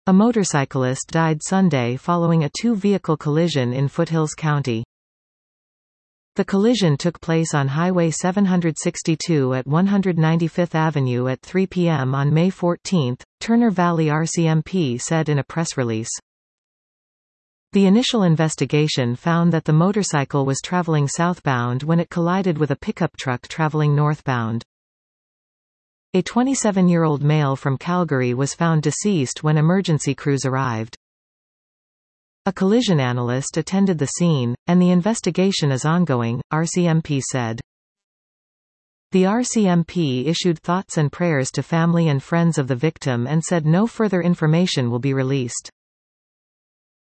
A motorcyclist died Sunday following a two-vehicle collision in Foothills County. The collision took place on Highway 762 at 195th Avenue at 3 p.m. on May 14, Turner Valley RCMP said in a press release. The initial investigation found that the motorcycle was traveling southbound when it collided with a pickup truck traveling northbound. A 27-year-old male from Calgary was found deceased when emergency crews arrived. A collision analyst attended the scene, and the investigation is ongoing, RCMP said. The RCMP issued thoughts and prayers to family and friends of the victim and said no further information will be released.